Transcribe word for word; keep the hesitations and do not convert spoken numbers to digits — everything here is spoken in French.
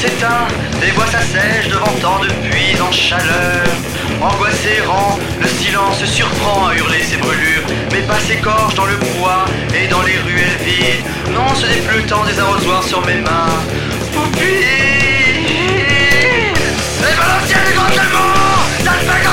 s'éteint, les voix s'assèchent devant tant de puits en chaleur. Angoissé errant, le silence surprend à hurler ses brûlures, mais pas s'écorche dans le bois et dans les ruelles vides. Non, ce n'est plus le temps des arrosoirs sur mes mains. Poupie, les Valenciennes du Grand Allemand, ça ne fait